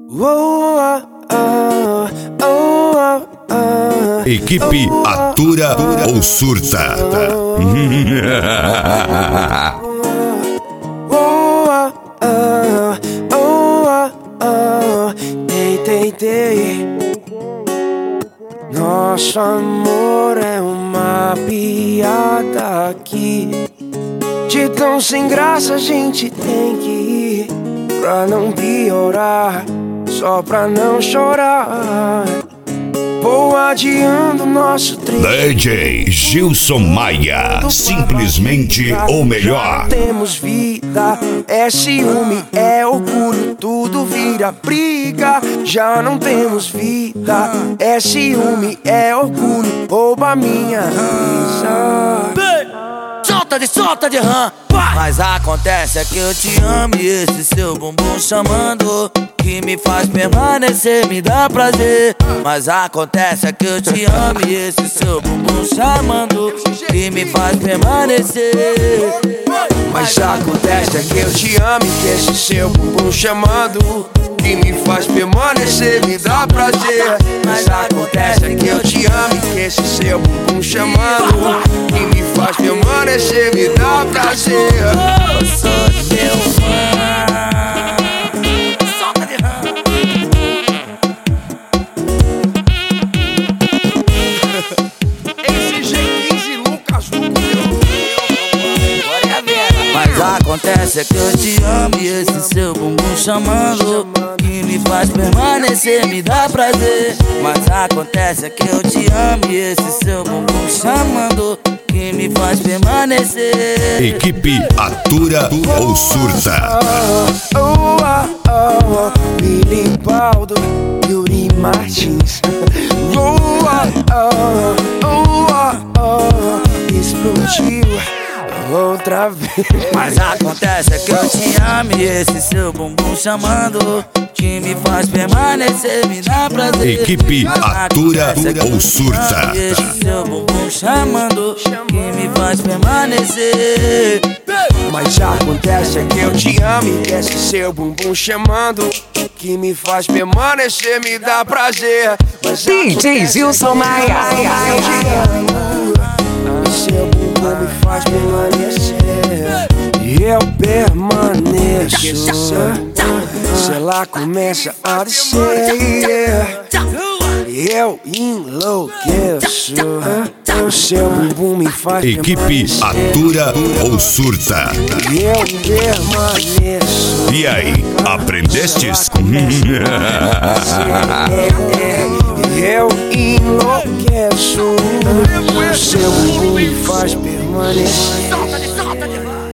Equipe Atura ou Surta. Nosso amor é uma piada aqui. De tão sem graça a gente tem que ir, pra não piorar, só pra não chorar. Vou adiando nosso treino. DJ Gilson Maia, simplesmente o melhor. Já não temos vida, é ciúme, é orgulho, tudo vira briga. Já não temos vida, é ciúme, é orgulho, rouba minha risa. Solta de rã. Mas acontece é que eu te amo e esse seu bumbum chamando, que me faz permanecer, me dá prazer. Mas acontece é que eu te amo e esse seu bumbum chamando, que me faz permanecer. Mas acontece é que eu te amo e que esse seu bumbum chamando, que me faz permanecer, me dá prazer. Mas acontece é que eu te amo e que esse seu bumbum chamando, que me faz permanecer, me dá prazer. Eu sou teu fã. Solta de rã. Esse G15 Lucas Luco. Mas acontece é que eu te amo e esse seu bumbum chamando, que me faz permanecer, me dá prazer. Mas acontece é que eu te amo e esse seu bumbum chamando, que me faz permanecer. Equipe Atura ou Surta. Billy Baldo, Yuri Martins. Explodiu outra vez. Mas acontece é que eu te amo e esse seu bumbum chamando, que me faz permanecer, me dá prazer. Equipe Atura ou Surta. Esse seu bumbum chamando, que me faz permanecer. Mas acontece é que eu te amo e que esse seu bumbum chamando, que me faz permanecer, me dá prazer. Mas DJ Gilson Maia. seu bumbum me faz permanecer, e eu permaneço. Se ela começa a descer, eu enlouqueço. O seu bumbum me faz Equipe Atura ou Surta. e eu permaneço. E aí, aprendestes? Eu enlouqueço. O seu bumbum me faz permanecer.